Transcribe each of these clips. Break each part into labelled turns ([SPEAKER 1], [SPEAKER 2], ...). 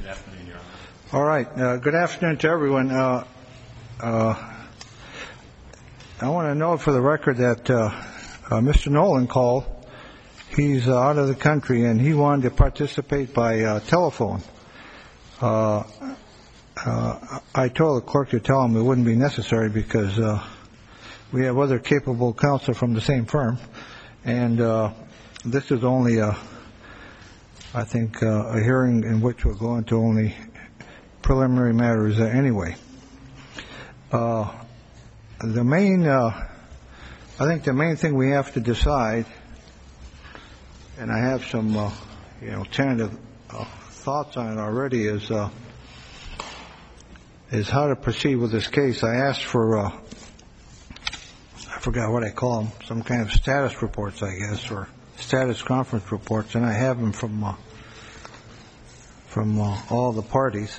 [SPEAKER 1] afternoon, Your Honor.
[SPEAKER 2] All right. Good afternoon to everyone. I want to note for the record that Mr. Nolan called. He's out of the country, and he wanted to participate by telephone. I told the clerk to tell him it wouldn't be necessary because we have other capable counsel from the same firm, and this is only, I think, a hearing in which we're going to only preliminary matters anyway. I think the main thing we have to decide, and I have some, tentative thoughts on it already, is how to proceed with this case. I asked for, I forgot what I call them, some kind of status reports, I guess, or status conference reports, and I have them from all the parties.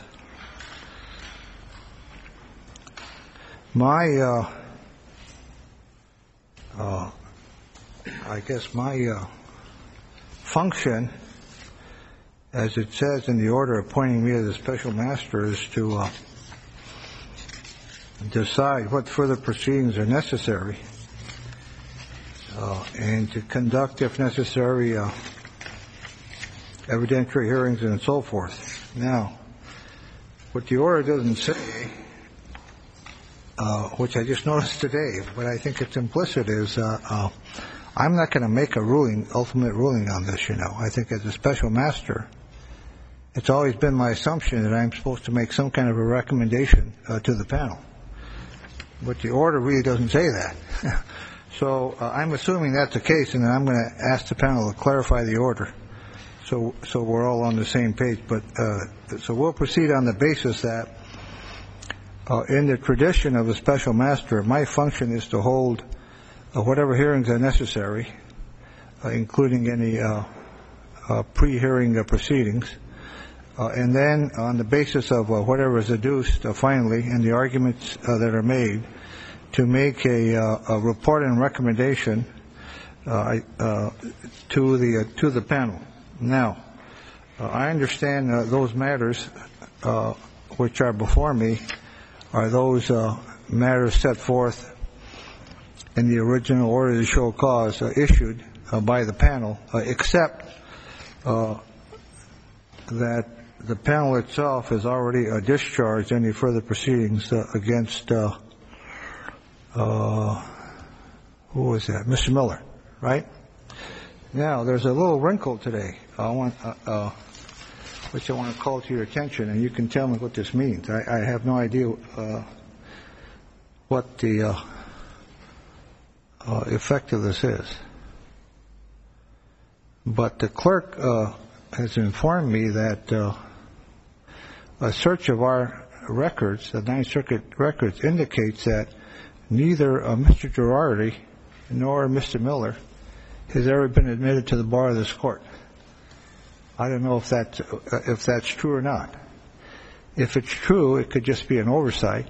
[SPEAKER 2] I guess my function, as it says in the order appointing me as a special master, is to decide what further proceedings are necessary and to conduct, if necessary, evidentiary hearings and so forth. Now, what the order doesn't say, which I just noticed today, but I think it's implicit, is I'm not going to make a ultimate ruling on this, I think as a special master, it's always been my assumption that I'm supposed to make some kind of a recommendation to the panel. But the order really doesn't say that. So I'm assuming that's the case, and I'm going to ask the panel to clarify the order so we're all on the same page. But so we'll proceed on the basis that in the tradition of a special master, my function is to hold whatever hearings are necessary, including any pre-hearing proceedings, and then on the basis of whatever is adduced finally and the arguments that are made, to make a report and recommendation to the panel. Now, I understand those matters which are before me are those matters set forth in the original order to show cause issued by the panel, except that the panel itself has already discharged any further proceedings against who was that? Mr. Miller, right? Now, there's a little wrinkle today which I want to call to your attention, and you can tell me what this means. I have no idea what the effect of this is. But the clerk has informed me that a search of our records, the Ninth Circuit records, indicates that neither Mr. Girardi nor Mr. Miller has ever been admitted to the bar of this court. I don't know if that's true or not. If it's true, it could just be an oversight.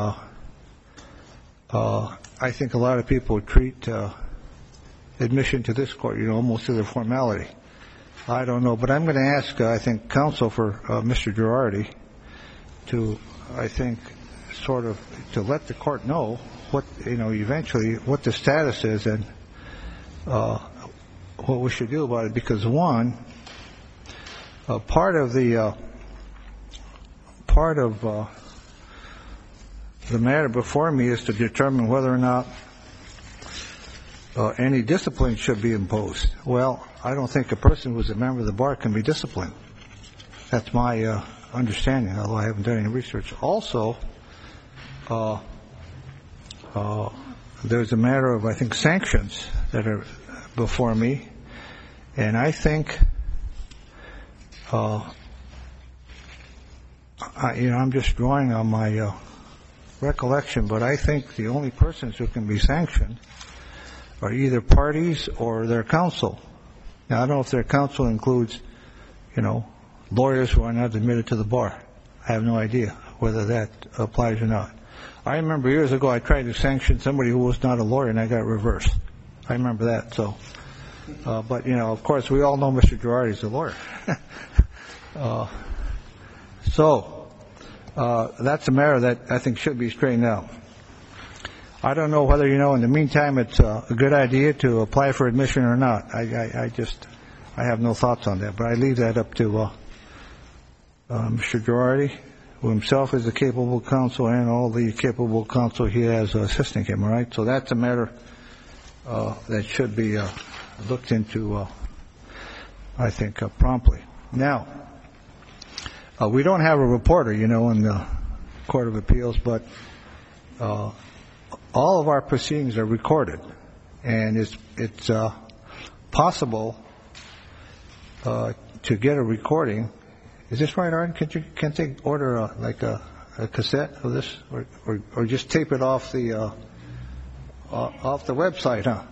[SPEAKER 2] I think a lot of people treat admission to this court, almost as a formality. I don't know, but I'm going to ask, I think, counsel for Mr. Girardi to, I think, sort of to let the court know what, eventually what the status is and what we should do about it. Because one, part of the matter before me is to determine whether or not any discipline should be imposed. Well, I don't think a person who's a member of the bar can be disciplined. That's my understanding, although I haven't done any research. Also, there's a matter of, I think, sanctions that are before me, and I think, I'm just drawing on my recollection, but I think the only persons who can be sanctioned are either parties or their counsel. Now, I don't know if their counsel includes, lawyers who are not admitted to the bar. I have no idea whether that applies or not. I remember years ago I tried to sanction somebody who was not a lawyer, and I got reversed. I remember that. So, but of course, we all know Mr. Girardi is a lawyer. So that's a matter that I think should be straightened out. I don't know whether, in the meantime it's a good idea to apply for admission or not. I have no thoughts on that, but I leave that up to Mr. Girardi, who himself is a capable counsel, and all the capable counsel he has assisting him, all right? So that's a matter that should be looked into, I think, promptly. Now, we don't have a reporter, in the Court of Appeals, but all of our proceedings are recorded, and it's possible to get a recording. Is this right, Arden? Can't they order like a cassette of this, or just tape it off the website, huh?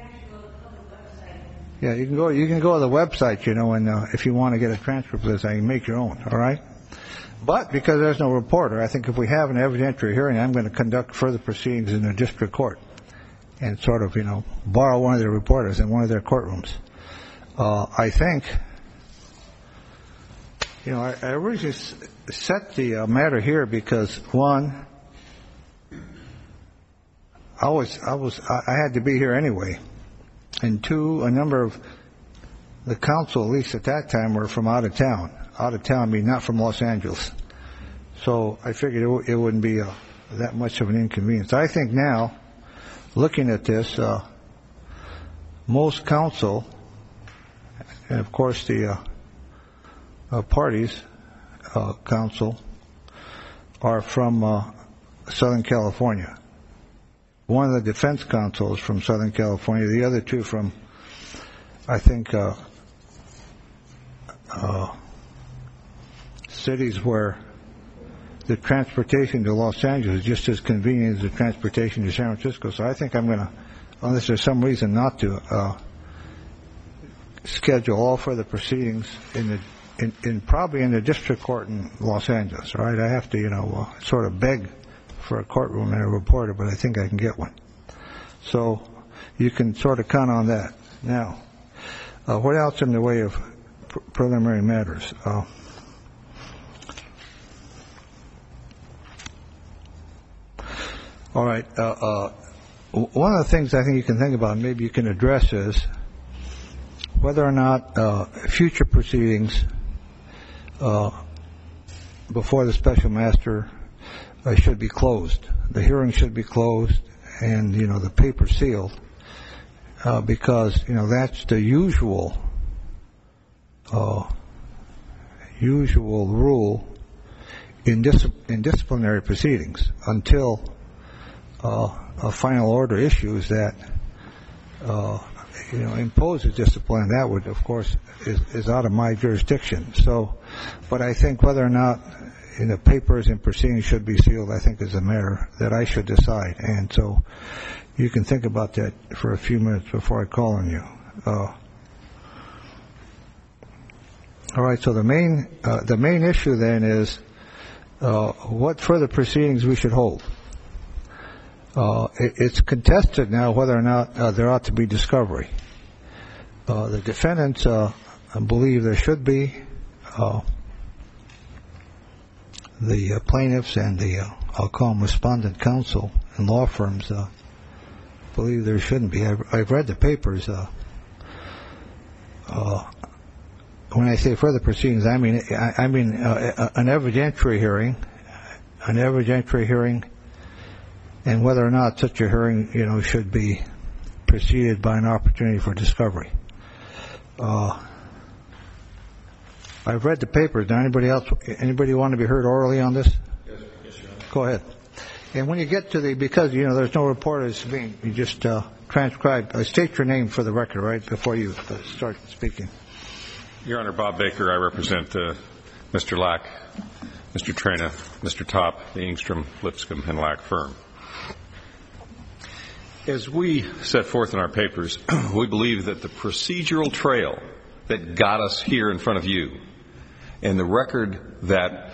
[SPEAKER 2] Yeah, you can go to the website, and if you want to get a transcript of this, you can make your own, all right? But because there's no reporter, I think if we have an evidentiary hearing, I'm going to conduct further proceedings in the district court and sort of, borrow one of their reporters in one of their courtrooms. I think, I originally set the matter here because, one, I had to be here anyway, and two, a number of the counsel, at least at that time, were from out of town. Out of town, I mean, not from Los Angeles. So I figured it wouldn't be that much of an inconvenience. I think now, looking at this, most counsel, and of course the parties counsel, are from Southern California. One of the defense counsel is from Southern California. The other two from, I think, cities where the transportation to Los Angeles is just as convenient as the transportation to San Francisco. So I think I'm going to, unless there's some reason not to, schedule all further proceedings probably in the district court in Los Angeles. All right, I have to, sort of beg for a courtroom and a reporter, but I think I can get one. So you can sort of count on that. Now, what else in the way of preliminary matters? All right. One of the things I think you can think about, and maybe you can address, is whether or not future proceedings before the special master should be closed. The hearing should be closed, and the paper sealed, because that's the usual rule in disciplinary proceedings until a final order issues that imposes discipline. That would, of course, is out of my jurisdiction. So, but I think whether or not papers and proceedings should be sealed, I think, is a matter that I should decide. And so, you can think about that for a few minutes before I call on you. All right. So the main issue then is what further proceedings we should hold. It's contested now whether or not there ought to be discovery. The defendants believe there should be. The plaintiffs and the, I'll call them respondent counsel and law firms, believe there shouldn't be. I've read the papers. When I say further proceedings, I mean an evidentiary hearing, and whether or not such a hearing, should be preceded by an opportunity for discovery. I've read the papers. Does anybody want to be heard orally on this?
[SPEAKER 1] Yes, Your Honor.
[SPEAKER 2] Go ahead. And when you get to because there's no reporters being, you just transcribe. State your name for the record, right, before you start speaking.
[SPEAKER 1] Your Honor, Bob Baker. I represent Mr. Lack, Mr. Trena, Mr. Top, the Engstrom, Lipscomb, and Lack firm. As we set forth in our papers, we believe that the procedural trail that got us here in front of you and the record that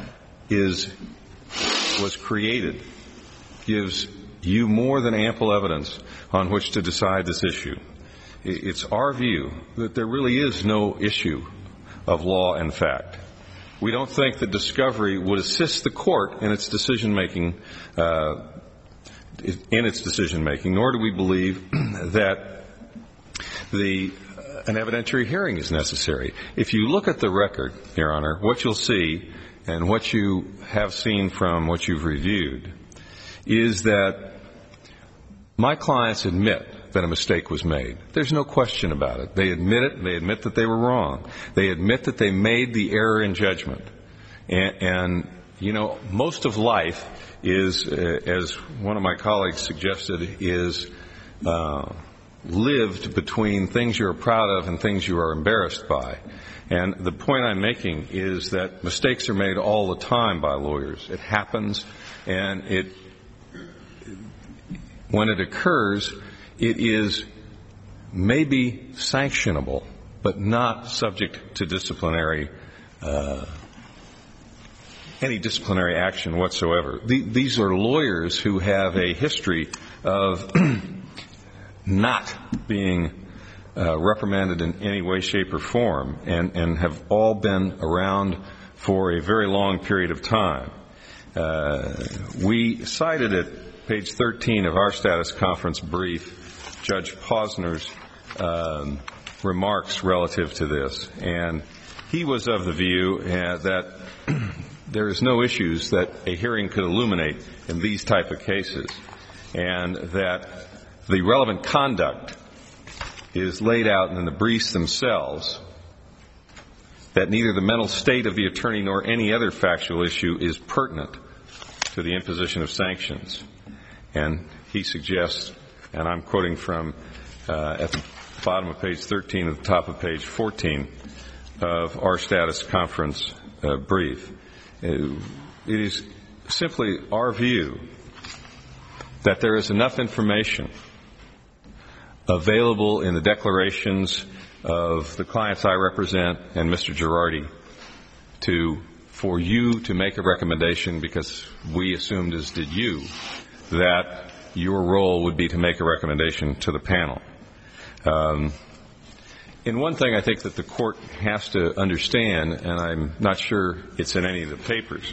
[SPEAKER 1] was created gives you more than ample evidence on which to decide this issue. It's our view that there really is no issue of law and fact. We don't think that discovery would assist the court in its decision making, nor do we believe that an evidentiary hearing is necessary. If you look at the record, Your Honor, what you'll see and what you have seen from what you've reviewed is that my clients admit that a mistake was made. There's no question about it. They admit it. They admit that they were wrong. They admit that they made the error in judgment. And you know, most of life is, as one of my colleagues suggested, is lived between things you're proud of and things you are embarrassed by. And the point I'm making is that mistakes are made all the time by lawyers. It happens, and when it occurs, it is maybe sanctionable, but not subject to any disciplinary action whatsoever. These are lawyers who have a history of not being reprimanded in any way, shape, or form, and have all been around for a very long period of time. We cited at page 13 of our status conference brief Judge Posner's remarks relative to this, and he was of the view that there is no issues that a hearing could illuminate in these type of cases, and that the relevant conduct is laid out in the briefs themselves, that neither the mental state of the attorney nor any other factual issue is pertinent to the imposition of sanctions. And he suggests, and I'm quoting from at the bottom of page 13 at the top of page 14 of our status conference brief, it is simply our view that there is enough information available in the declarations of the clients I represent and Mr. Girardi for you to make a recommendation, because we assumed, as did you, that your role would be to make a recommendation to the panel. And one thing I think that the court has to understand, and I'm not sure it's in any of the papers,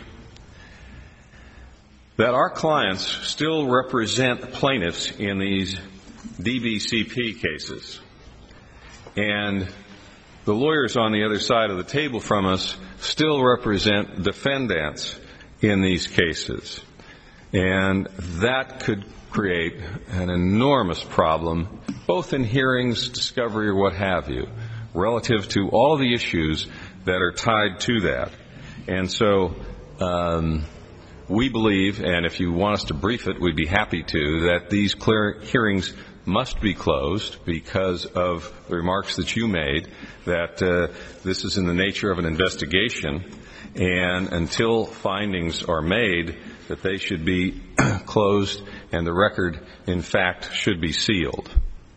[SPEAKER 1] that our clients still represent plaintiffs in these DBCP cases. And the lawyers on the other side of the table from us still represent defendants in these cases. And that could create an enormous problem, both in hearings, discovery, or what have you, relative to all the issues that are tied to that. And so we believe, and if you want us to brief it, we'd be happy to, that these hearings must be closed because of the remarks that you made, that this is in the nature of an investigation, and until findings are made, that they should be closed and the record, in fact, should be sealed.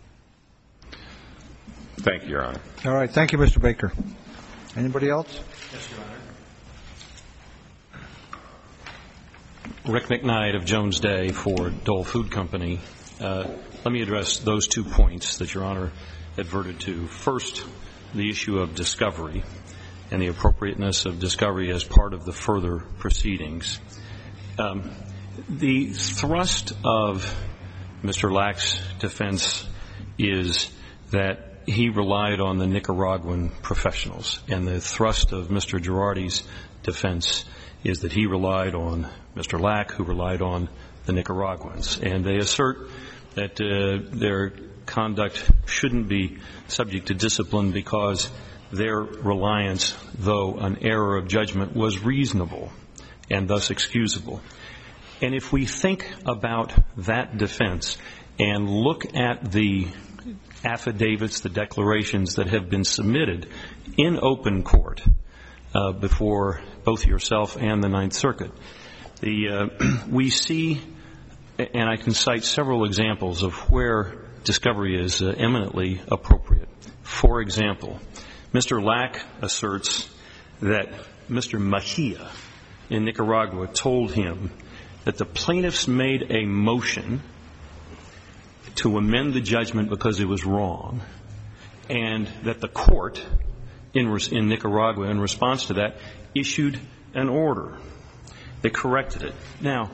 [SPEAKER 1] Thank you, Your Honor.
[SPEAKER 2] All right. Thank you, Mr. Baker. Anybody else?
[SPEAKER 3] Yes, Your Honor. Rick McKnight of Jones Day for Dole Food Company. Let me address those 2 points that Your Honor adverted to. First, the issue of discovery and the appropriateness of discovery as part of the further proceedings. The thrust of Mr. Lack's defense is that he relied on the Nicaraguan professionals, and the thrust of Mr. Girardi's defense is that he relied on Mr. Lack, who relied on the Nicaraguans. And they assert that their conduct shouldn't be subject to discipline because their reliance, though an error of judgment, was reasonable and thus excusable. And if we think about that defense and look at the affidavits, the declarations that have been submitted in open court before both yourself and the Ninth Circuit, we see, and I can cite several examples of where discovery is eminently appropriate. For example, Mr. Lack asserts that Mr. Mejia in Nicaragua told him that the plaintiffs made a motion to amend the judgment because it was wrong, and that the court in Nicaragua, in response to that, issued an order. They corrected it. Now,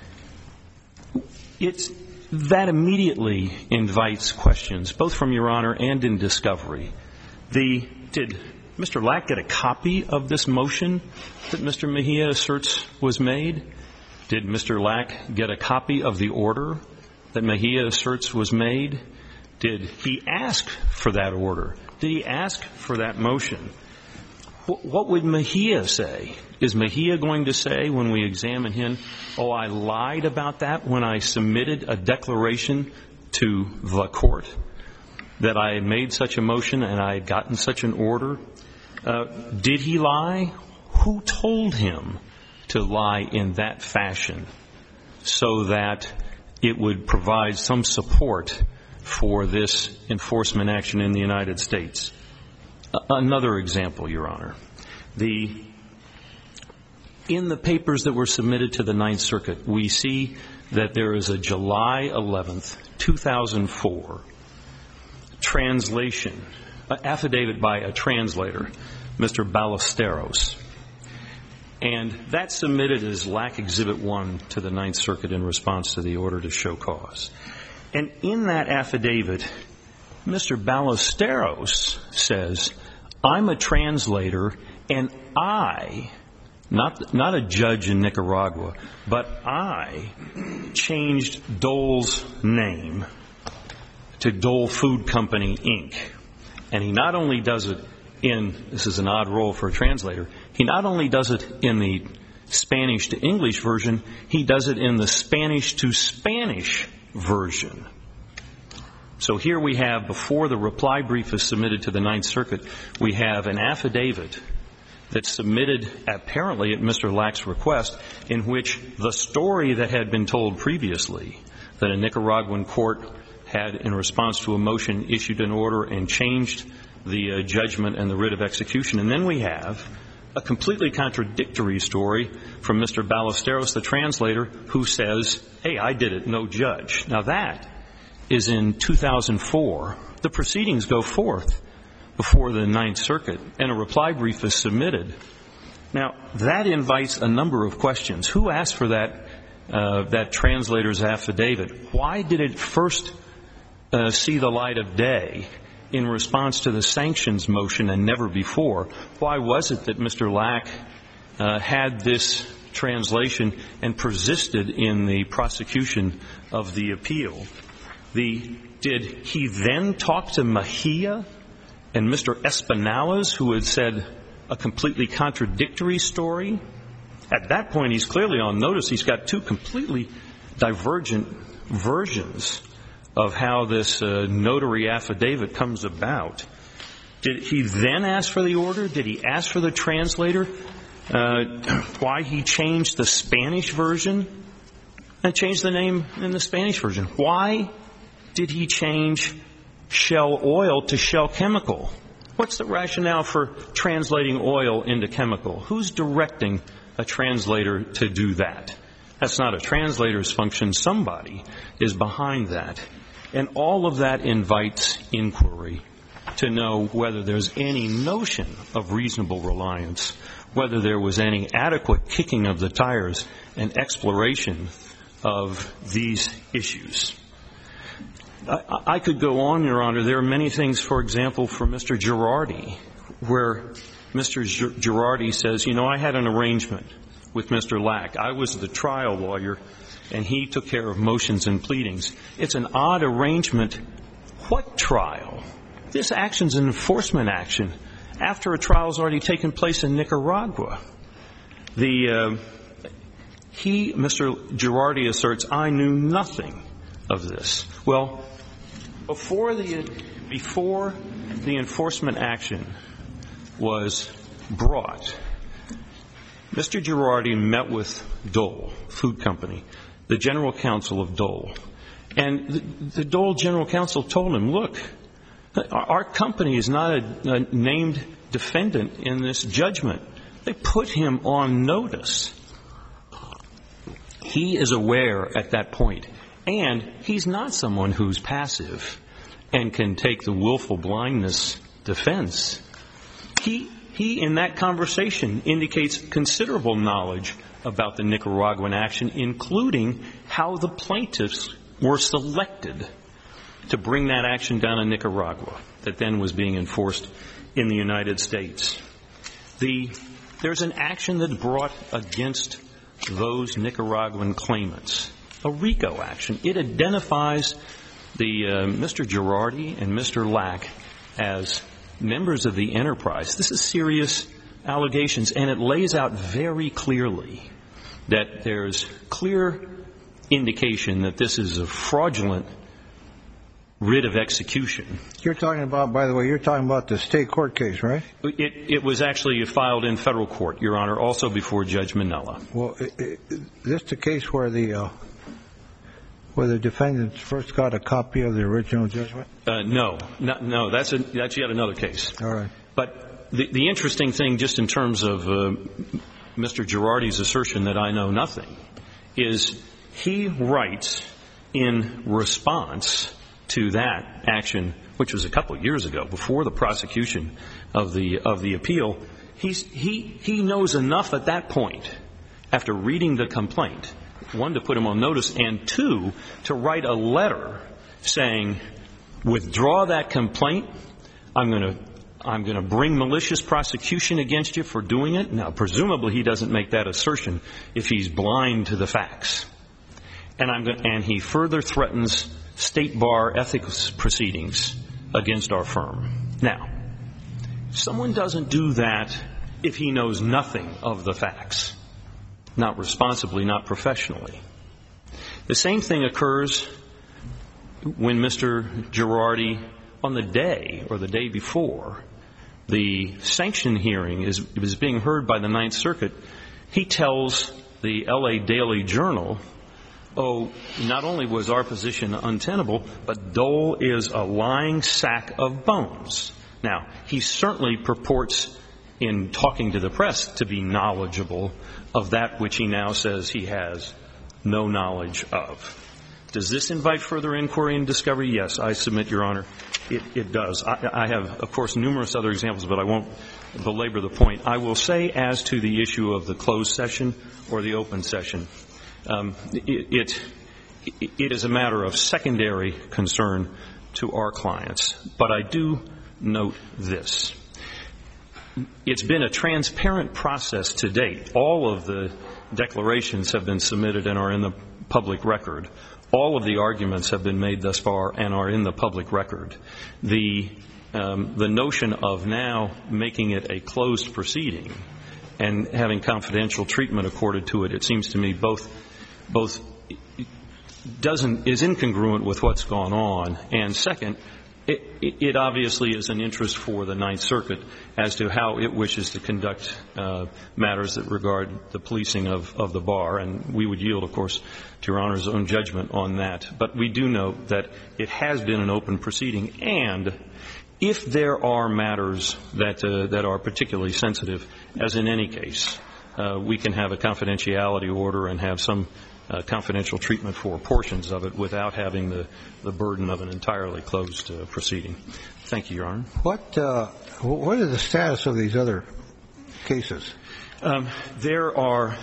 [SPEAKER 3] that immediately invites questions, both from Your Honor and in discovery. Did Mr. Lack get a copy of this motion that Mr. Mejia asserts was made? Did Mr. Lack get a copy of the order that Mejia asserts was made? Did he ask for that order? Did he ask for that motion? What would Mejia say? Is Mejia going to say when we examine him, oh, I lied about that when I submitted a declaration to the court that I had made such a motion and I had gotten such an order? Did he lie? Who told him to lie in that fashion so that it would provide some support for this enforcement action in the United States? Another example, Your Honor. In the papers that were submitted to the Ninth Circuit, we see that there is a July 11th, 2004 translation, affidavit by a translator, Mr. Ballesteros. And that's submitted as Lack Exhibit 1 to the Ninth Circuit in response to the order to show cause. And in that affidavit, Mr. Ballesteros says, I'm a translator and I, not a judge in Nicaragua, but I changed Dole's name to Dole Food Company, Inc. And he not only does it this is an odd role for a translator, he not only does it in the Spanish to English version, he does it in the Spanish to Spanish version. So here we have, before the reply brief is submitted to the Ninth Circuit, we have an affidavit that's submitted apparently at Mr. Lack's request, in which the story that had been told previously, that a Nicaraguan court had, in response to a motion, issued an order and changed the judgment and the writ of execution. And then we have a completely contradictory story from Mr. Ballesteros, the translator, who says, hey, I did it, no judge. Now that is in 2004. The proceedings go forth before the Ninth Circuit, and a reply brief is submitted. Now, that invites a number of questions. Who asked for that translator's affidavit? Why did it first see the light of day in response to the sanctions motion and never before? Why was it that Mr. Lack had this translation and persisted in the prosecution of the appeal? Did he then talk to Mejia and Mr. Espinales, who had said a completely contradictory story? At that point, he's clearly on notice. He's got two completely divergent versions of how this notary affidavit comes about. Did he then ask for the order? Did he ask for the translator? Why he changed the Spanish version and changed the name in the Spanish version? Why did he change Shell Oil to Shell Chemical? What's the rationale for translating oil into chemical? Who's directing a translator to do that? That's not a translator's function. Somebody is behind that. And all of that invites inquiry to know whether there's any notion of reasonable reliance, whether there was any adequate kicking of the tires and exploration of these issues. I could go on, Your Honor. There are many things, for example, for Mr. Girardi, where Mr. Girardi says, I had an arrangement with Mr. Lack. I was the trial lawyer, and he took care of motions and pleadings. It's an odd arrangement. What trial? This action's an enforcement action after a trial's already taken place in Nicaragua. Mr. Girardi asserts, I knew nothing of this. Well, before the enforcement action was brought, Mr. Girardi met with Dole Food Company, the general counsel of Dole. And the Dole general counsel told him, look, our company is not a named defendant in this judgment. They put him on notice. He is aware at that point. And he's not someone who's passive and can take the willful blindness defense. He He, in that conversation, indicates considerable knowledge about the Nicaraguan action, including how the plaintiffs were selected to bring that action down in Nicaragua that then was being enforced in the United States. There's an action that's brought against those Nicaraguan claimants, a RICO action. It identifies Mr. Girardi and Mr. Lack as members of the enterprise. This is serious allegations, and it lays out very clearly that there's clear indication that this is a fraudulent writ of execution.
[SPEAKER 2] You're talking about, by the way, you're talking about the state court case, right?
[SPEAKER 3] It was actually filed in federal court, Your Honor, also before Judge Minella.
[SPEAKER 2] Well, is this the case where the defendants first got a copy of the original judgment?
[SPEAKER 3] No. That's yet another case.
[SPEAKER 2] All right.
[SPEAKER 3] But the interesting thing, just in terms of Mr. Girardi's assertion that I know nothing, is he writes in response to that action, which was a couple of years ago, before the prosecution of the appeal. He knows enough at that point, after reading the complaint, one, to put him on notice, and two, to write a letter saying, withdraw that complaint. I'm going to bring malicious prosecution against you for doing it. Now, presumably he doesn't make that assertion if he's blind to the facts. And he further threatens state bar ethics proceedings against our firm. Now, someone doesn't do that if he knows nothing of the facts, not responsibly, not professionally. The same thing occurs when Mr. Girardi, on the day or the day before the sanction hearing is being heard by the Ninth Circuit, he tells the L.A. Daily Journal, not only was our position untenable, but Dole is a lying sack of bones. Now, he certainly purports, in talking to the press, to be knowledgeable of that which he now says he has no knowledge of. Does this invite further inquiry and discovery? Yes, I submit, Your Honor, it does. I have, of course, numerous other examples, but I won't belabor the point. I will say, as to the issue of the closed session or the open session, it is a matter of secondary concern to our clients. But I do note this. It's been a transparent process to date. All of the declarations have been submitted and are in the public record. All of the arguments have been made thus far and are in the public record. The notion of now making it a closed proceeding and having confidential treatment accorded to it, it seems to me both is incongruent with what's gone on, and second, it obviously is an interest for the Ninth Circuit as to how it wishes to conduct matters that regard the policing of the bar, and we would yield, of course, to Your Honor's own judgment on that. But we do note that it has been an open proceeding, and if there are matters that are particularly sensitive, as in any case, we can have a confidentiality order and have some confidential treatment for portions of it without having the burden of an entirely closed proceeding. Thank you, Your Honor.
[SPEAKER 2] What is the status of these other cases?
[SPEAKER 3] There are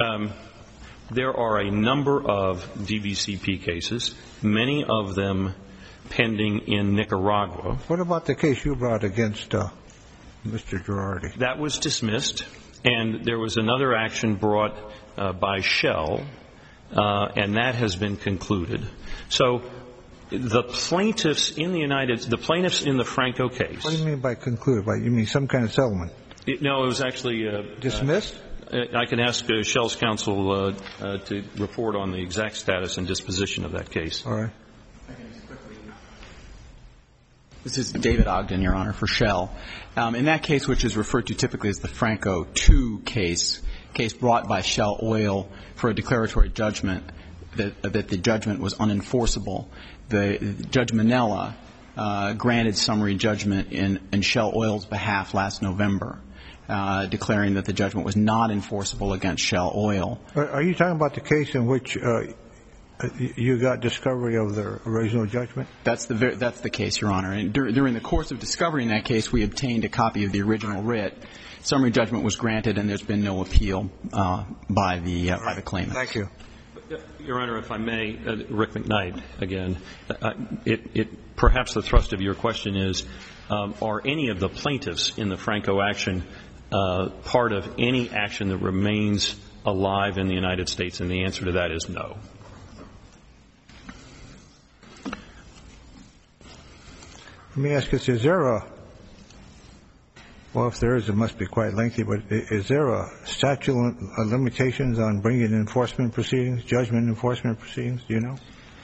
[SPEAKER 3] a number of DVCP cases, many of them pending in Nicaragua.
[SPEAKER 2] What about the case you brought against Mr. Girardi?
[SPEAKER 3] That was dismissed, and there was another action brought by Shell, and that has been concluded. So the plaintiffs in the Franco case.
[SPEAKER 2] What do you mean by concluded? You mean some kind of settlement?
[SPEAKER 3] No, it was actually
[SPEAKER 2] dismissed.
[SPEAKER 3] I can ask Shell's counsel to report on the exact status and disposition of that case.
[SPEAKER 2] All right.
[SPEAKER 4] This is David Ogden, Your Honor, for Shell. In that case, which is referred to typically as the Franco II case brought by Shell Oil for a declaratory judgment that the judgment was unenforceable, Judge Minella granted summary judgment in Shell Oil's behalf last November, declaring that the judgment was not enforceable against Shell Oil.
[SPEAKER 2] Are you talking about the case in which You got discovery of the original judgment?
[SPEAKER 4] That's the case, Your Honor. And during the course of discovery in that case, we obtained a copy of the original writ. Summary judgment was granted, and there's been no appeal by the claimant.
[SPEAKER 2] Thank you.
[SPEAKER 3] Your Honor, if I may, Rick McKnight again. Perhaps the thrust of your question is, are any of the plaintiffs in the Franco action part of any action that remains alive in the United States? And the answer to that is no.
[SPEAKER 2] Let me ask you, is there well, if there is, it must be quite lengthy, but is there a statute of limitations on bringing enforcement proceedings, judgment enforcement proceedings? Do you know?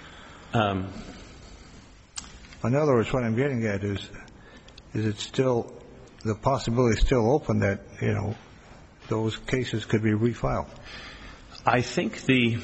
[SPEAKER 2] In other words, what I'm getting at is it still, the possibility is still open that, those cases could be refiled?
[SPEAKER 3] I think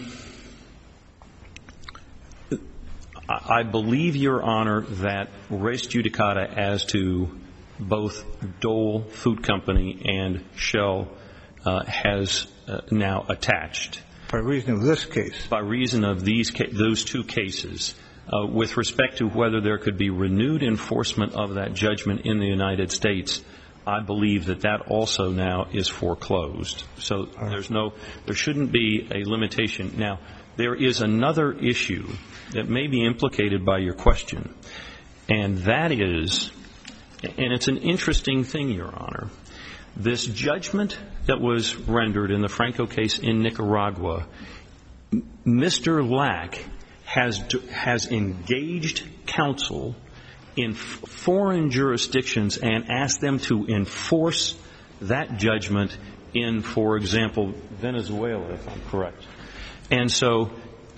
[SPEAKER 3] I believe, Your Honor, that res judicata as to both Dole Food Company and Shell has now attached.
[SPEAKER 2] By reason of this case?
[SPEAKER 3] By reason of those two cases. With respect to whether there could be renewed enforcement of that judgment in the United States, I believe that also now is foreclosed. So there shouldn't be a limitation. Now, there is another issue that may be implicated by your question, and that is, and it's an interesting thing, Your Honor, this judgment that was rendered in the Franco case in Nicaragua, Mr. Lack has engaged counsel in foreign jurisdictions and asked them to enforce that judgment in, for example, Venezuela, if I'm correct. And so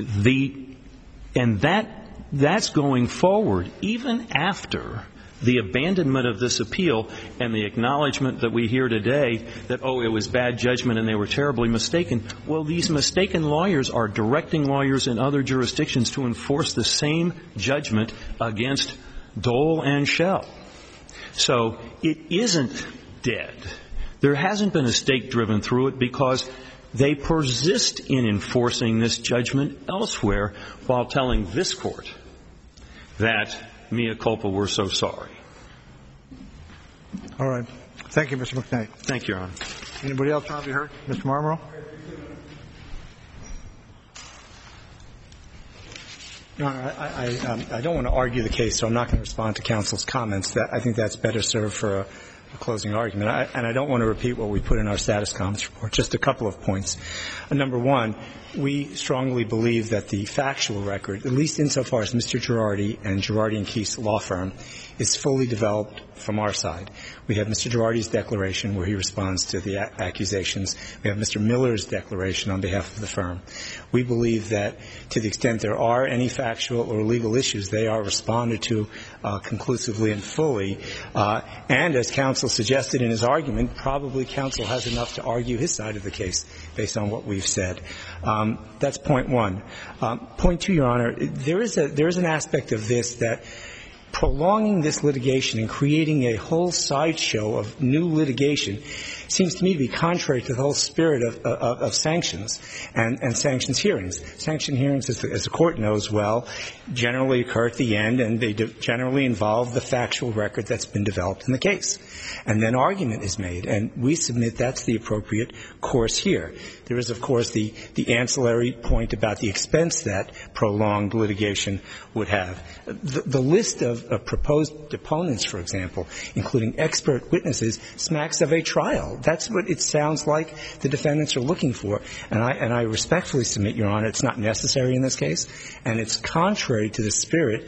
[SPEAKER 3] that's going forward even after the abandonment of this appeal and the acknowledgement that we hear today that, it was bad judgment and they were terribly mistaken. Well, these mistaken lawyers are directing lawyers in other jurisdictions to enforce the same judgment against Dole and Shell. So it isn't dead. There hasn't been a stake driven through it because they persist in enforcing this judgment elsewhere while telling this court that mea culpa, we're so sorry.
[SPEAKER 2] All right. Thank you, Mr. McKnight.
[SPEAKER 3] Thank you, Your Honor.
[SPEAKER 2] Anybody else want to be heard? Mr. Marmoro?
[SPEAKER 5] Your Honor, I don't want to argue the case, so I'm not going to respond to counsel's comments. I think that's better served for a closing argument. And I don't want to repeat what we put in our status comments report. Just a couple of points. Number one, we strongly believe that the factual record, at least insofar as Mr. Girardi and Girardi & Keith's law firm, is fully developed from our side. We have Mr. Girardi's declaration where he responds to the accusations. We have Mr. Miller's declaration on behalf of the firm. We believe that to the extent there are any factual or legal issues, they are responded to conclusively and fully. And as counsel suggested in his argument, probably counsel has enough to argue his side of the case based on what we've said. That's point one. Point two, Your Honor, there is an aspect of this that prolonging this litigation and creating a whole sideshow of new litigation seems to me to be contrary to the whole spirit of sanctions and sanctions hearings. Sanction hearings, as the Court knows well, generally occur at the end, and they generally involve the factual record that's been developed in the case. And then argument is made, and we submit that's the appropriate course here. There is, of course, the ancillary point about the expense that prolonged litigation would have. The list of proposed deponents, for example, including expert witnesses, smacks of a trial. That's what it sounds like the defendants are looking for. And I respectfully submit, Your Honor, it's not necessary in this case, and it's contrary to the spirit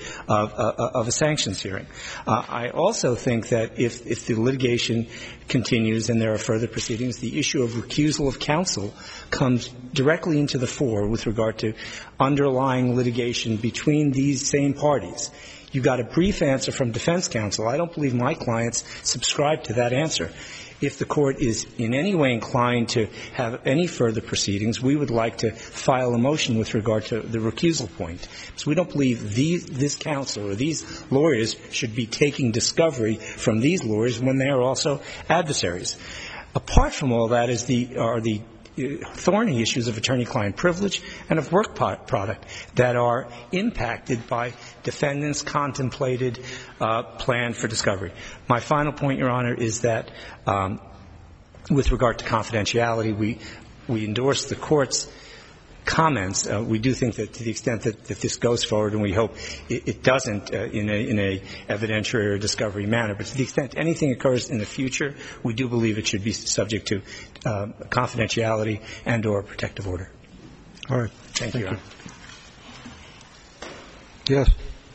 [SPEAKER 5] of a sanctions hearing. I also think that if the litigation continues and there are further proceedings, the issue of recusal of counsel comes directly into the fore with regard to underlying litigation between these same parties. You got a brief answer from defense counsel. I don't believe my clients subscribe to that answer. If the Court is in any way inclined to have any further proceedings, we would like to file a motion with regard to the recusal point. So we don't believe this counsel or these lawyers should be taking discovery from these lawyers when they are also adversaries. Apart from all that are the thorny issues of attorney-client privilege and of work product that are impacted by defendants' contemplated plan for discovery. My final point, Your Honor, is that with regard to confidentiality, we endorse the Court's comments. We do think that to the extent that this goes forward, and we hope it doesn't in a evidentiary or discovery manner, but to the extent anything occurs in the future, we do believe it should be subject to confidentiality and or protective order.
[SPEAKER 2] All right.
[SPEAKER 5] Thank you, Your Honor.
[SPEAKER 2] Yes.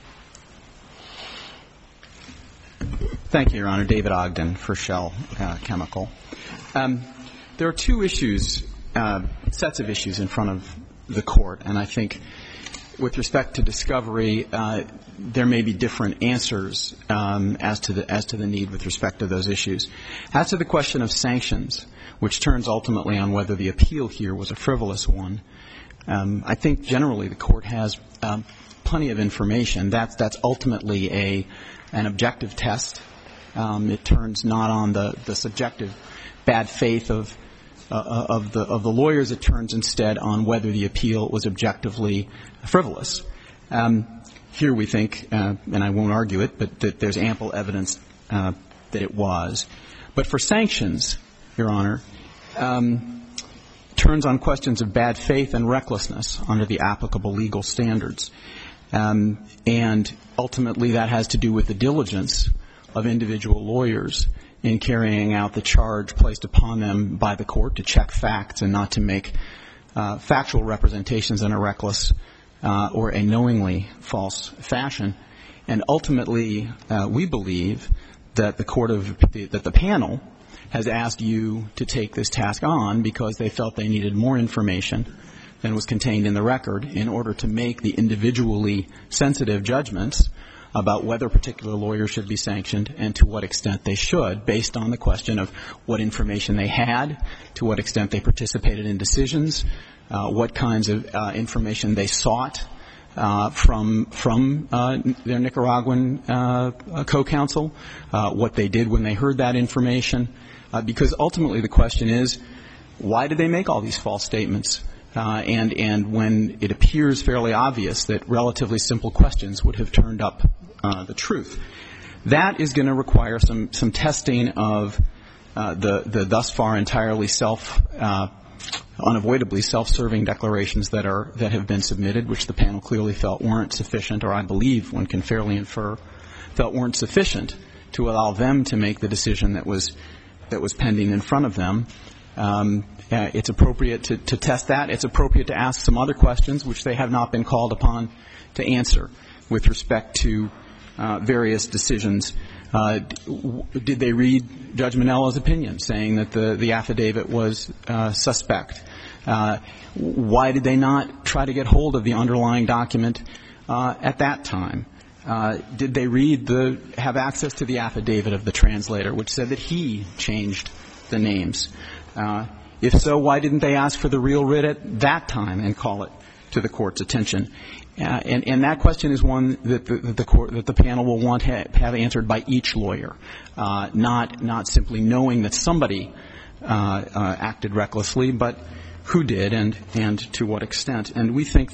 [SPEAKER 4] Thank you, Your Honor. David Ogden for Shell Chemical. There are two issues, sets of issues in front of the Court, and I think with respect to discovery, there may be different answers as to the need with respect to those issues. As to the question of sanctions, which turns ultimately on whether the appeal here was a frivolous one, I think generally the Court has plenty of information. That's ultimately an objective test. It turns not on the subjective bad faith of the lawyers. It turns instead on whether the appeal was objectively frivolous. Here we think, and I won't argue it, but that there's ample evidence that it was. But for sanctions, Your Honor, turns on questions of bad faith and recklessness under the applicable legal standards. And ultimately that has to do with the diligence of individual lawyers in carrying out the charge placed upon them by the Court to check facts and not to make factual representations in a reckless or a knowingly false fashion. And ultimately, we believe that the panel has asked you to take this task on because they felt they needed more information than was contained in the record in order to make the individually sensitive judgments about whether particular lawyers should be sanctioned and to what extent they should, based on the question of what information they had, to what extent they participated in decisions, what kinds of information they sought from their Nicaraguan co-counsel, what they did when they heard that information. Because ultimately the question is, why did they make all these false statements? And when it appears fairly obvious that relatively simple questions would have turned up the truth, that is going to require some testing of the thus far entirely unavoidably self-serving declarations that have been submitted, which the panel clearly felt weren't sufficient, or I believe one can fairly infer felt weren't sufficient to allow them to make the decision that was pending in front of them. It's appropriate to test that. It's appropriate to ask some other questions which they have not been called upon to answer with respect to various decisions. Did they read Judge Minella's opinion saying that the affidavit was suspect? Why did they not try to get hold of the underlying document at that time? Did they have access to the affidavit of the translator, which said that he changed the names? If so, why didn't they ask for the real writ at that time and call it to the Court's attention? And that question is one that the panel will want to have answered by each lawyer, not simply knowing that somebody acted recklessly, but who did and to what extent. And we think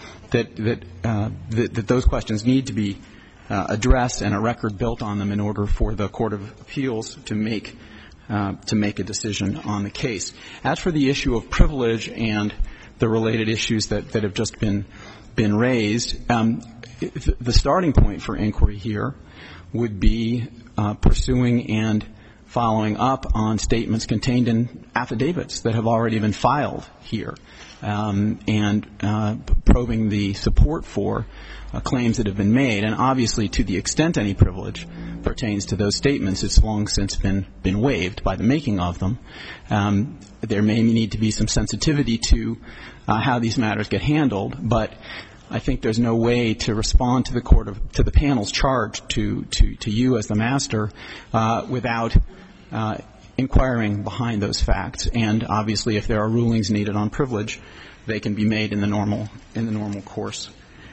[SPEAKER 4] that those questions need to be addressed and a record built on them in order for the Court of Appeals to make a decision on the case. As for the issue of privilege and the related issues that have just been raised, the starting point for inquiry here would be pursuing and following up on statements contained in affidavits that have already been filed here, and probing the support for claims that have been made. And obviously, to the extent any privilege pertains to those statements, it's long since been waived by the making of them. There may need to be some sensitivity to how these matters get handled, but I think there's no way to respond to the panel's charge to you as the master without inquiring behind those facts. And obviously, if there are rulings needed on privilege, they can be made in the normal course.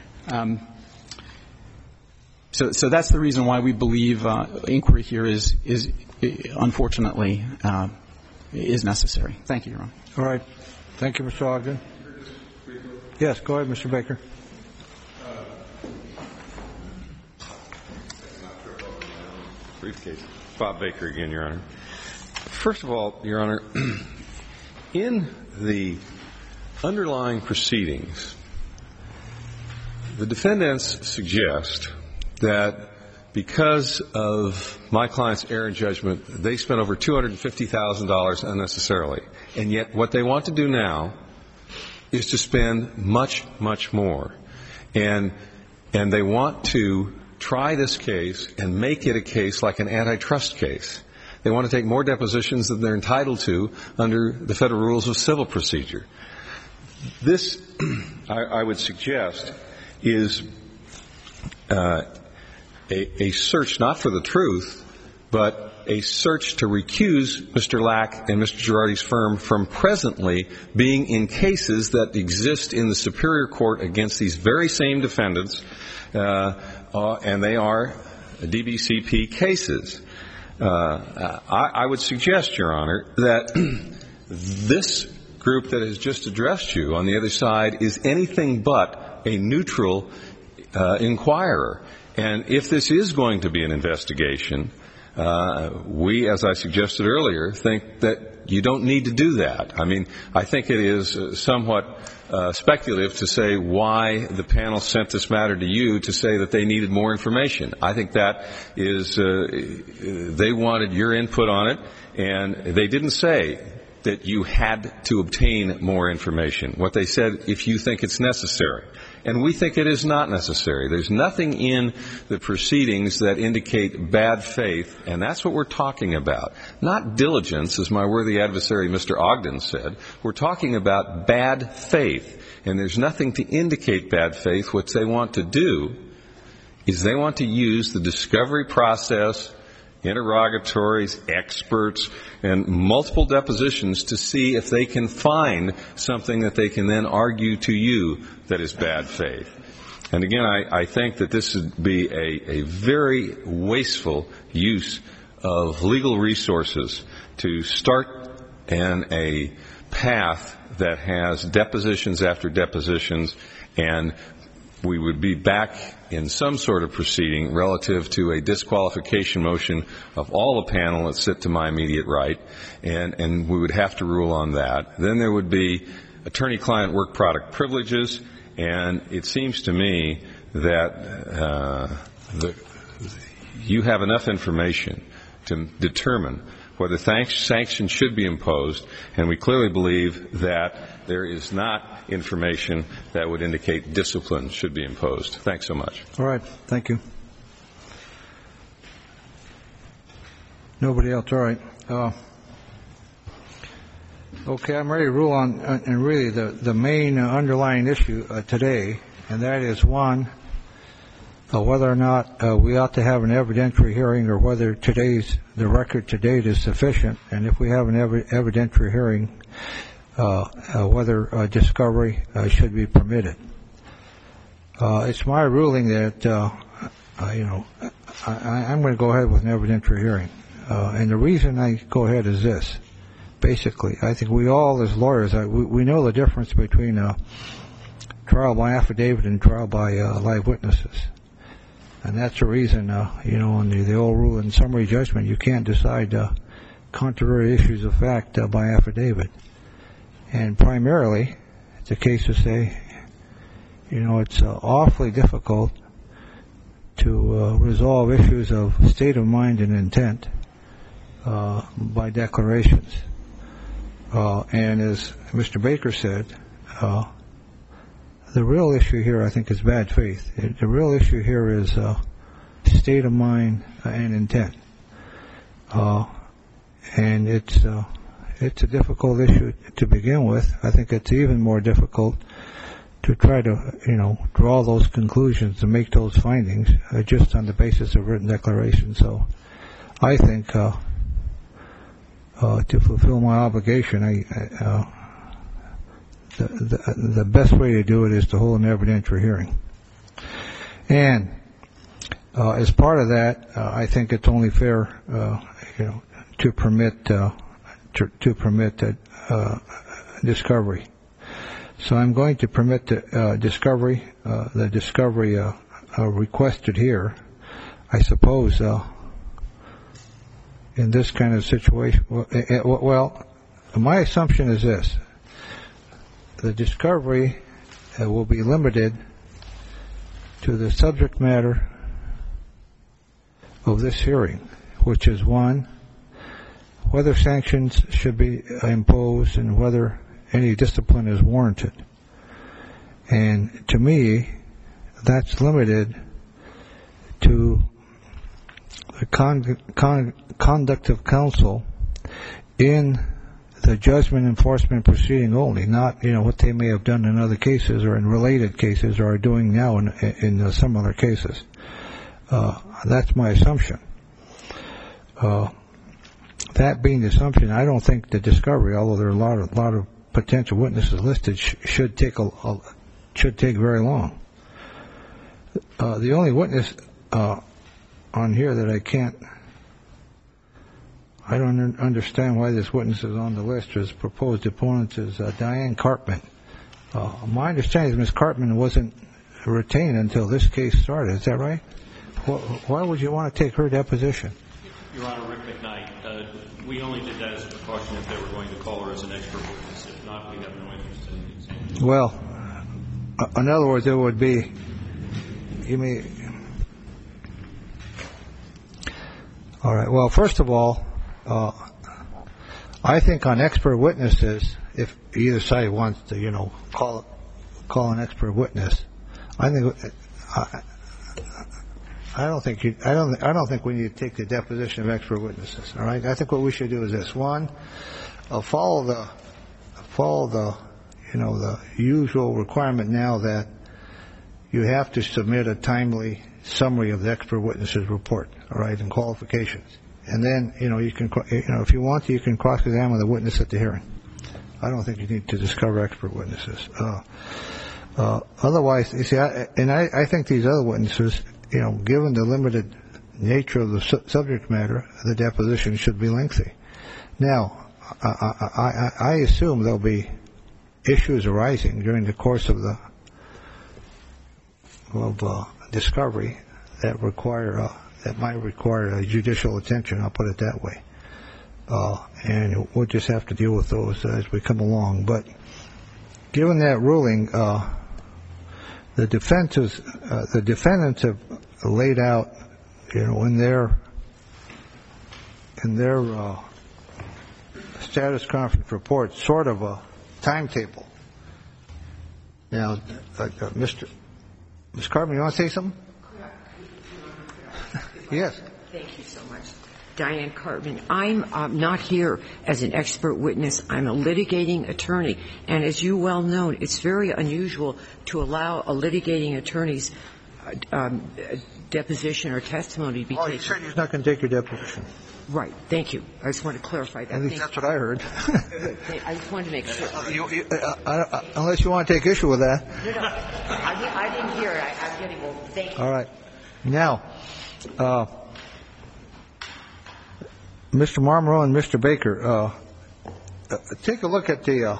[SPEAKER 4] So that's the reason why we believe inquiry here is unfortunately is necessary. Thank you, Your Honor.
[SPEAKER 2] All right. Thank you, Mr. Ogden. Yes, go ahead, Mr. Baker.
[SPEAKER 1] Briefcase. Bob Baker again, Your Honor. First of all, Your Honor, in the underlying proceedings, the defendants suggest that because of my client's error in judgment, they spent over $250,000 unnecessarily. And yet what they want to do now is to spend much, much more. And they want to try this case and make it a case like an antitrust case. They want to take more depositions than they're entitled to under the Federal Rules of Civil Procedure. This, I would suggest, is a search not for the truth, but a search to recuse Mr. Lack and Mr. Girardi's firm from presently being in cases that exist in the Superior Court against these very same defendants, and they are DBCP cases. I would suggest, Your Honor, that this group that has just addressed you on the other side is anything but a neutral inquirer. And if this is going to be an investigation, we, as I suggested earlier, think that you don't need to do that. I mean, I think it is somewhat speculative to say why the panel sent this matter to you to say that they needed more information. I think that is, they wanted your input on it, and they didn't say that you had to obtain more information. What they said, if you think it's necessary. And we think it is not necessary. There's nothing in the proceedings that indicate bad faith, and that's what we're talking about. Not diligence, as my worthy adversary, Mr. Ogden, said. We're talking about bad faith, and there's nothing to indicate bad faith. What they want to do is they want to use the discovery process, interrogatories, experts, and multiple depositions to see if they can find something that they can then argue to you that is bad faith. And again, I think that this would be a very wasteful use of legal resources to start in a path that has depositions after depositions, and we would be back in some sort of proceeding relative to a disqualification motion of all the panel that sit to my immediate right, and we would have to rule on that. Then there would be attorney-client work product privileges, and it seems to me that you have enough information to determine whether sanctions should be imposed, and we clearly believe that there is not information that would indicate discipline should be imposed. Thanks so much.
[SPEAKER 2] All right. Thank you. Nobody else. All right. Okay, I'm ready to rule on and really the main underlying issue today, and that is, one, whether or not we ought to have an evidentiary hearing, or whether the record to date is sufficient, and if we have an evidentiary hearing, whether discovery should be permitted. It's my ruling that I'm going to go ahead with an evidentiary hearing, and the reason I go ahead is this. Basically, I think we all, as lawyers, we know the difference between trial by affidavit and trial by live witnesses. And that's the reason, on the old rule in summary judgment, you can't decide controversial issues of fact by affidavit. And primarily, it's a case to say, it's awfully difficult to resolve issues of state of mind and intent by declarations. And as Mr. Baker said, the real issue here, I think, is bad faith. The real issue here is state of mind and intent. And it's a difficult issue to begin with. I think it's even more difficult to try to, draw those conclusions and make those findings just on the basis of written declarations. So I think to fulfill my obligation, the best way to do it is to hold an evidentiary hearing. And as part of that, I think it's only fair, to permit to permit discovery. So I'm going to permit the discovery requested here. I suppose in this kind of situation, well, my assumption is this: the discovery will be limited to the subject matter of this hearing, which is one, whether sanctions should be imposed and whether any discipline is warranted. And to me, that's limited to the conduct of counsel in the judgment enforcement proceeding only, not, what they may have done in other cases or in related cases or are doing now in some other cases. That's my assumption. That being the assumption, I don't think the discovery, although there are a lot of potential witnesses listed, should take very long. The only witness on here that I don't understand why this witness is on the list as proposed opponents is Diane Cartman. My understanding is Ms. Cartman wasn't retained until this case started. Is that right? Why would you want to take her deposition?
[SPEAKER 3] Your Honor, Rick McKnight, we only did that as a precaution if they were going to call her as an expert witness. If not, we have no interest in examining her.
[SPEAKER 2] Well, in other words, it would be, all right. Well, first of all, I think on expert witnesses, if either side wants to, call an expert witness, I don't think we need to take the deposition of expert witnesses. All right. I think what we should do is this: one, follow the the usual requirement now that you have to submit a timely summary of the expert witness's report. All right, and qualifications. And then, you can, if you want to, you can cross-examine the witness at the hearing. I don't think you need to discover expert witnesses. Otherwise, you see, I think these other witnesses, given the limited nature of the subject matter, the deposition should be lengthy. Now, I assume there'll be issues arising during the course of discovery that might require judicial attention. I'll put it that way. And we'll just have to deal with those as we come along. But given that ruling, the defendants have laid out, in their status conference report, sort of a timetable. Now, Ms. Cartman, you want to say something? Yes.
[SPEAKER 6] Thank you so much. Diane Cartman. I'm not here as an expert witness. I'm a litigating attorney. And as you well know, it's very unusual to allow a litigating attorney's deposition or testimony to be taken.
[SPEAKER 2] Oh, he said he's not going to take your deposition.
[SPEAKER 6] Right. Thank you. I just want to clarify that.
[SPEAKER 2] At least that's what I heard.
[SPEAKER 6] I just wanted to make sure.
[SPEAKER 2] Unless you want to take issue with that.
[SPEAKER 6] No. I didn't hear it. I'm getting old. Thank you.
[SPEAKER 2] All right. Now, Mr. Marmero and Mr. Baker, take a look at the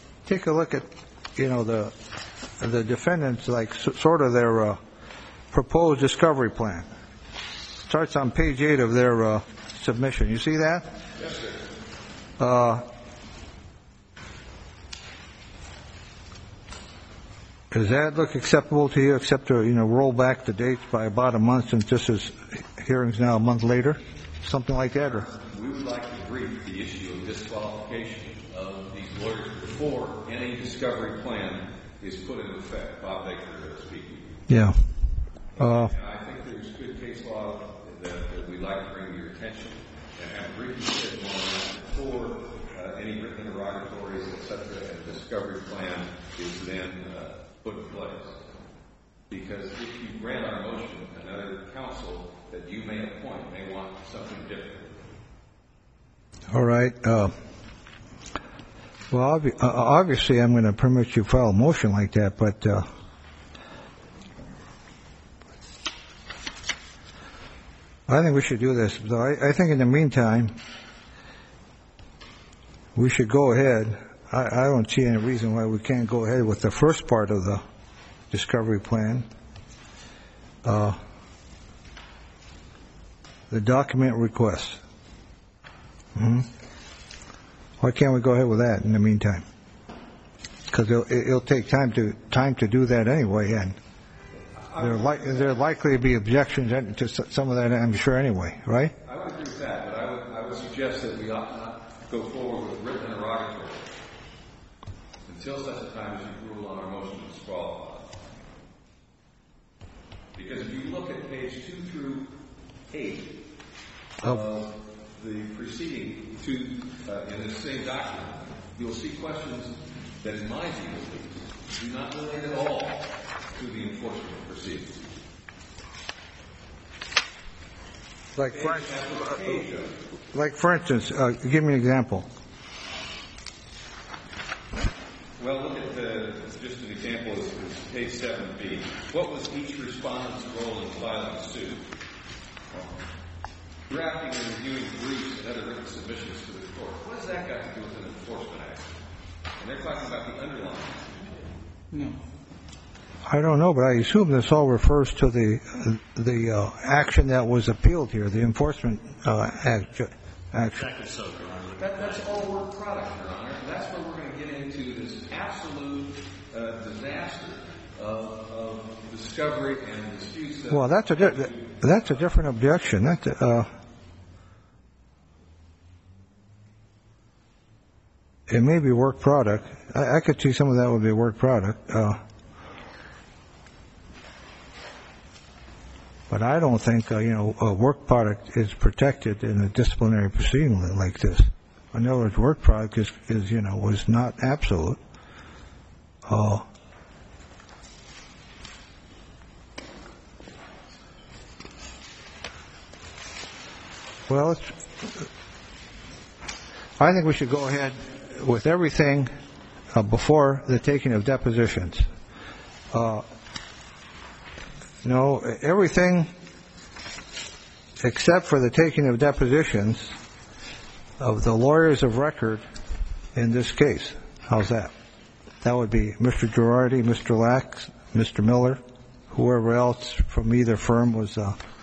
[SPEAKER 2] defendants, like sort of their proposed discovery plan. Starts on page 8 of their submission. You see that?
[SPEAKER 1] Yes, sir.
[SPEAKER 2] Does that look acceptable to you, except to roll back the dates by about a month, since this is hearings now a month later, something like that? Or
[SPEAKER 1] we would like to brief the issue of disqualification of these lawyers before any discovery plan is put into effect. Bob Baker speaking.
[SPEAKER 2] Yeah.
[SPEAKER 1] I think there's good case law that we'd like to bring to your attention and have briefing session on before any written interrogatories, etc., and the discovery plan is then put in place. Because if you grant our motion, another counsel that you may appoint may want something different.
[SPEAKER 2] All right. Well, obviously, I'm going to permit you to file a motion like that, but I think we should do this. I think in the meantime, we should go ahead. I don't see any reason why we can't go ahead with the first part of the discovery plan. The document request. Why can't we go ahead with that in the meantime? Because it'll take time to do that anyway, and there likely to be objections to some of that, I'm sure, anyway, right?
[SPEAKER 1] I would agree with that, but I would suggest that we ought not go forward with written interrogatory until such a time as you rule on our motion to disqualify. Because if you look at page 2 through 8 of the preceding two in this same document, you'll see questions that, in my view, do not relate at all to the enforcement proceedings.
[SPEAKER 2] Like for instance, give me an example.
[SPEAKER 1] Well, look at just an example is page 7B. What was each respondent's role in filing suit? Drafting and reviewing briefs and other written submissions to the court. What has that got to do with an enforcement action? And they're talking about the underlying.
[SPEAKER 4] No.
[SPEAKER 2] I don't know, but I assume this all refers to the action that was appealed here, the enforcement action.
[SPEAKER 3] Exactly so, Your Honor.
[SPEAKER 1] That's all work product, Your Honor. And that's where we're going to get into this absolute disaster of discovery and disputes.
[SPEAKER 2] Well, that's a different objection. It may be work product. I could see some of that would be work product. But I don't think, a work product is protected in a disciplinary proceeding like this. In other words, work product was not absolute. Well, I think we should go ahead with everything before the taking of depositions. Everything except for the taking of depositions of the lawyers of record in this case. How's that? That would be Mr. Girardi, Mr. Lax, Mr. Miller, whoever else from either firm was,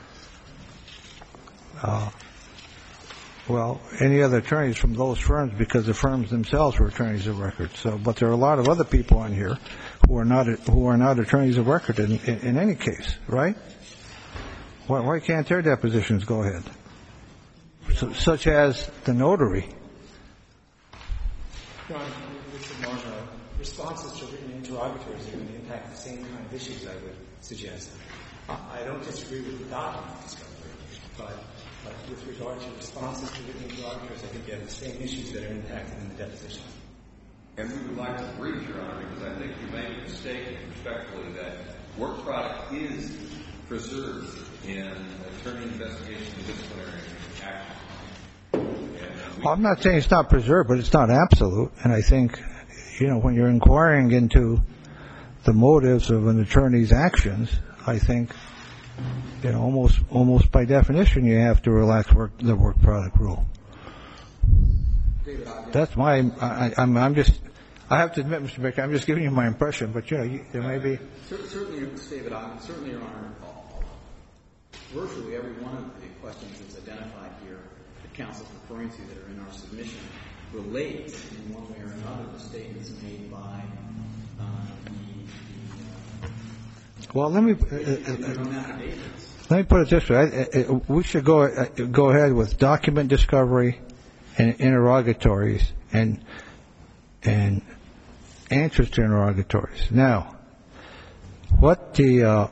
[SPEAKER 2] any other attorneys from those firms, because the firms themselves were attorneys of record. But there are a lot of other people on here who are not attorneys of record in any case, right? Why can't their depositions go ahead? Such as the notary.
[SPEAKER 5] John, responses to written interrogatories are going to impact the same kind of issues, I would suggest. I don't disagree with the document discovery, but with regard to responses to written interrogatories, I think they have the same issues that are impacted in the deposition.
[SPEAKER 1] And we would like to brief, Your Honor, because I think you made a mistake respectfully that work product is preserved in attorney investigation and disciplinary action.
[SPEAKER 2] Well, I'm not saying it's not preserved, but it's not absolute. And I think, when you're inquiring into the motives of an attorney's actions, I think, almost by definition, you have to relax the work product rule. That's I have to admit, Mr. Baker, I'm just giving you my impression, but, there may be.
[SPEAKER 4] Certainly, David Ogden, certainly, Your Honor, virtually every one of the questions that's identified here that counsel is referring to that are in our submission relates in one way or another to statements made by
[SPEAKER 2] Well, let me put it this way. We should go ahead with document discovery and interrogatories and answers to interrogatories. Now, what you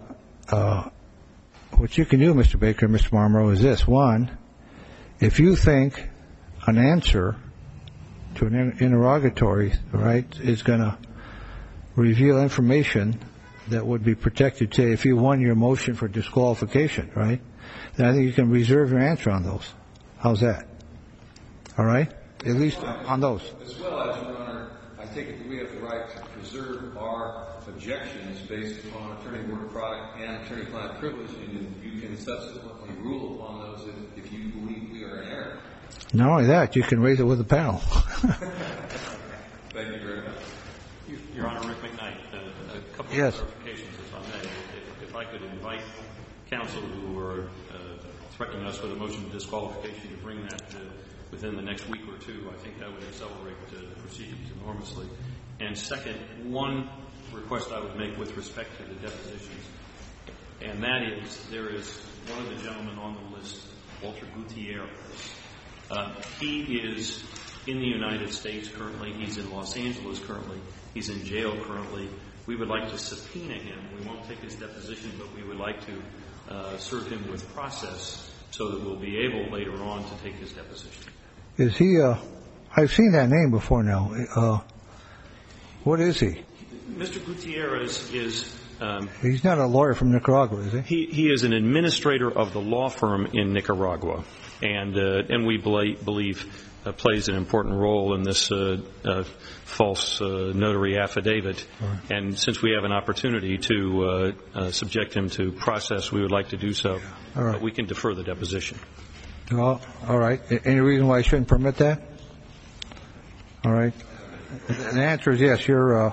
[SPEAKER 2] can do, Mr. Baker and Mr. Marmoro, is this. One, if you think an answer to an interrogatory, right, is going to reveal information that would be protected, say, if you won your motion for disqualification, right, then I think you can reserve your answer on those. How's that? All right? At least on those.
[SPEAKER 1] As well as, Your Honor, I take it that we have the right to preserve our objections based upon attorney work product and attorney-client privilege, and you can subsequently rule upon those if you believe we are in error.
[SPEAKER 2] Not only that, you can raise it with the panel.
[SPEAKER 1] Thank you very much.
[SPEAKER 3] Your Honor, Rick McKnight, a couple
[SPEAKER 2] Yes.
[SPEAKER 3] of clarifications, if I may. If I could invite counsel who are threatening us with a motion of disqualification to bring that within the next week or two, I think that would accelerate the proceedings enormously. And second, one request I would make with respect to the depositions, and that is there is one of the gentlemen on the list, Walter Gutierrez. He is in the United States currently. He's in Los Angeles currently. He's in jail currently. We would like to subpoena him. We won't take his deposition, but we would like to serve him with process so that we'll be able later on to take his deposition.
[SPEAKER 2] Is he, I've seen that name before now. What is he?
[SPEAKER 3] Mr. Gutierrez is...
[SPEAKER 2] He's not a lawyer from Nicaragua, is he?
[SPEAKER 3] He is an administrator of the law firm in Nicaragua, and we believe plays an important role in this false notary affidavit.
[SPEAKER 2] Right.
[SPEAKER 3] And since we have an opportunity to subject him to process, we would like to do so.
[SPEAKER 2] All right.
[SPEAKER 3] But we can defer the deposition.
[SPEAKER 2] Well, all right. Any reason why I shouldn't permit that? All right. The answer is yes. You're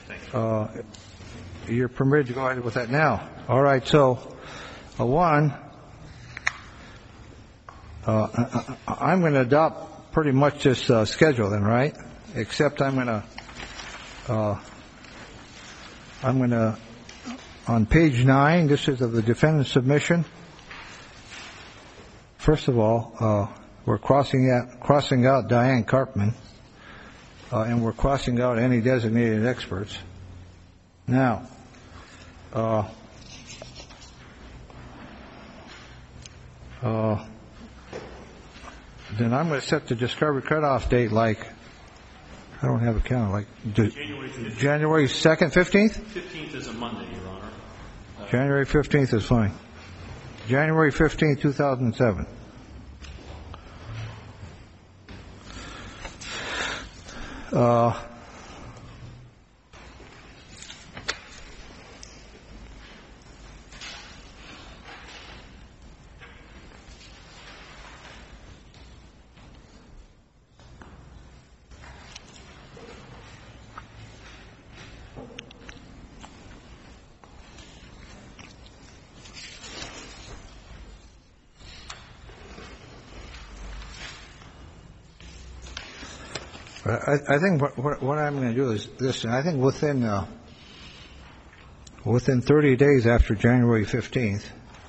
[SPEAKER 2] permitted to go ahead with that now. All right. So, I'm going to adopt pretty much this schedule then, right? Except I'm going to, on page 9, this is of the defendant's submission. First of all, we're crossing out Diane Karpman, and we're crossing out any designated experts. Now, then I'm going to set the discovery cutoff date like, I don't have a calendar, like January 2nd, 15th?
[SPEAKER 3] 15th is a Monday, Your Honor.
[SPEAKER 2] January 15th is fine. January 15th, 2007. I think what I'm going to do is this. I think within 30 days after January 15th,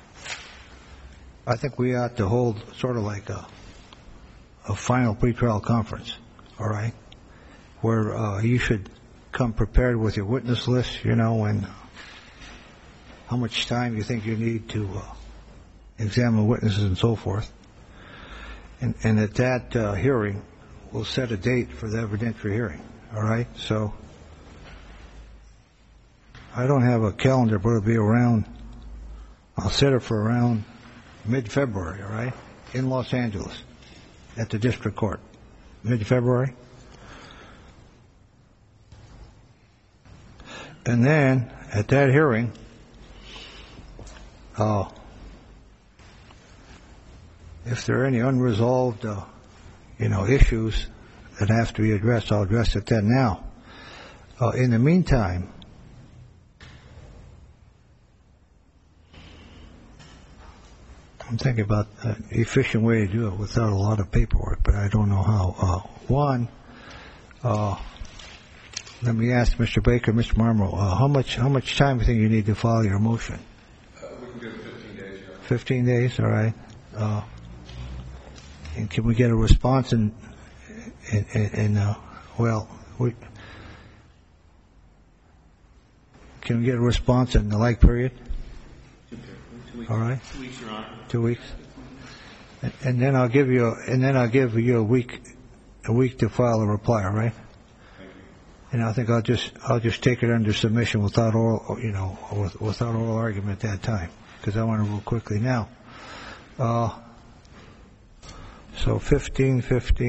[SPEAKER 2] I think we ought to hold sort of like a final pretrial conference, all right, where you should come prepared with your witness list, you know, and how much time you think you need to examine witnesses and so forth. And at that hearing, we'll set a date for the evidentiary hearing, all right? So I don't have a calendar, but it'll be around, I'll set it for around mid-February, all right, in Los Angeles at the district court. Mid-February. And then at that hearing, if there are any unresolved issues that have to be addressed, I'll address it then. Now, in the meantime, I'm thinking about an efficient way to do it without a lot of paperwork, but I don't know how. One, let me ask Mr. Baker, Mr. Marmo, how much time do you think you need to file your motion?
[SPEAKER 1] We can give 15 days.
[SPEAKER 2] 15 days, all right. And can we get a response can we get a response in the like period?
[SPEAKER 3] 2 weeks.
[SPEAKER 2] All right.
[SPEAKER 3] 2 weeks, Your Honor.
[SPEAKER 2] 2 weeks. And then I'll give you a week to file a reply, all right? And I think I'll just take it under submission without oral argument at that time, because I want to move quickly now. So 15,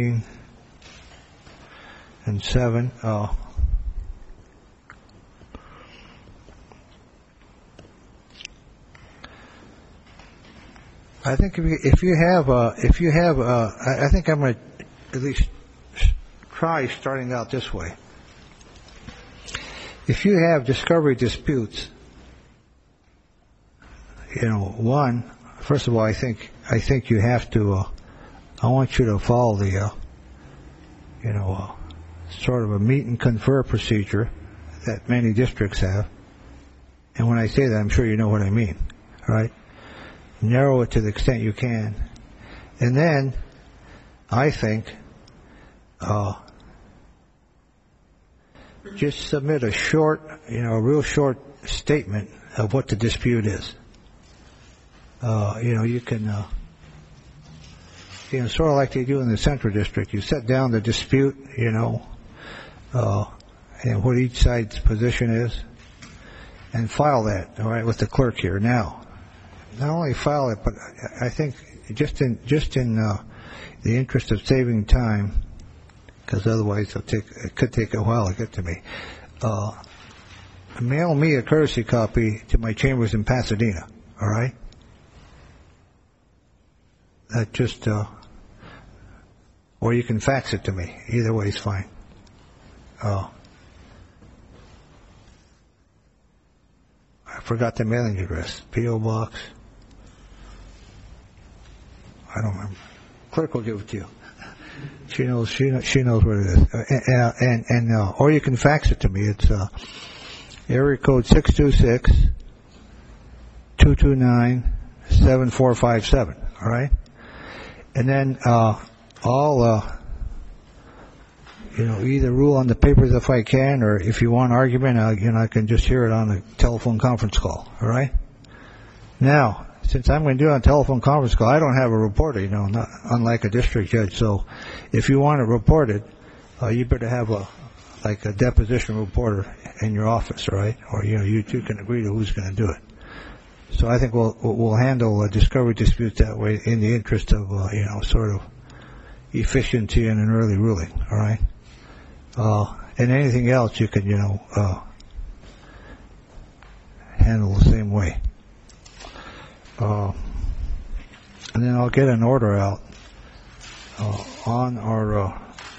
[SPEAKER 2] and 7. I think if you have, I think I'm going to at least try starting out this way. If you have discovery disputes, one, first of all, I think you have to. I want you to follow the, sort of a meet and confer procedure that many districts have. And when I say that, I'm sure you know what I mean. All right, narrow it to the extent you can, and then I think just submit a short, a real short statement of what the dispute is. You can, sort of like they do in the Central District. You set down the dispute, and what each side's position is, and file that, all right, with the clerk here. Now, not only file it, but I think just in the interest of saving time, because otherwise it could take a while to get to me. Mail me a courtesy copy to my chambers in Pasadena. All right. That just, or you can fax it to me. Either way is fine. I forgot the mailing address. P.O. Box. I don't remember. Clerk will give it to you. She knows what it is. Or you can fax it to me. It's area code 626-229-7457. All right. And then I'll either rule on the papers if I can, or if you want argument, I can just hear it on a telephone conference call. All right. Now, since I'm going to do it on a telephone conference call, I don't have a reporter, not unlike a district judge. So, if you want it reported, you better have a deposition reporter in your office, right? Or you two can agree to who's going to do it. So I think we'll handle discovery disputes that way in the interest of sort of efficiency and an early ruling. All right. And anything else you can handle the same way. And then I'll get an order out on our.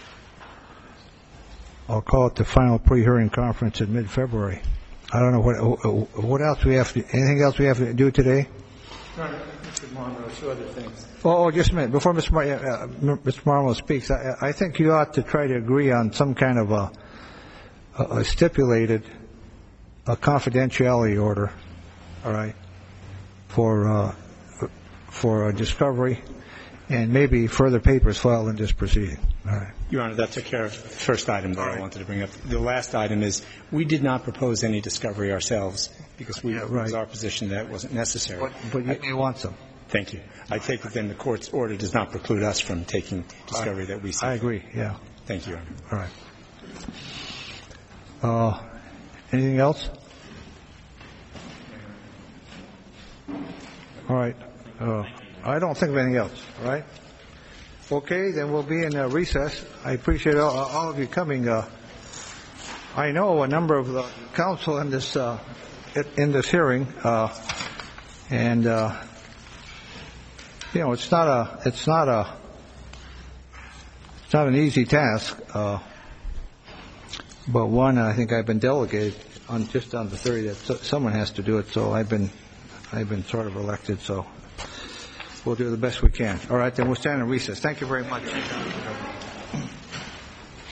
[SPEAKER 2] I'll call it the final pre-hearing conference in mid-February. I don't know what else we have to. Anything else we have to do today?
[SPEAKER 5] Mr. Marmo, two other things.
[SPEAKER 2] Oh, just a minute. Before Mr. Marmo speaks, I think you ought to try to agree on some kind of a stipulated confidentiality order. All right, for a discovery, and maybe further papers filed in this proceeding. All right.
[SPEAKER 5] Your Honor, that took care of the first item that I wanted to bring up. The last item is we did not propose any discovery ourselves because it was our position that it wasn't necessary.
[SPEAKER 2] But you want some.
[SPEAKER 5] Thank you. I take it then the court's order does not preclude us from taking discovery that we see.
[SPEAKER 2] I agree, yeah.
[SPEAKER 5] Thank you, Your Honor.
[SPEAKER 2] All right. Anything else? All right. I don't think of anything else. All right. Okay, then we'll be in recess. I appreciate all of you coming. I know a number of the counsel in this hearing, and it's not an easy task, but one I think I've been delegated on the theory that someone has to do it. So I've been sort of elected. So we'll do the best we can. All right, then we'll stand in recess. Thank you very much.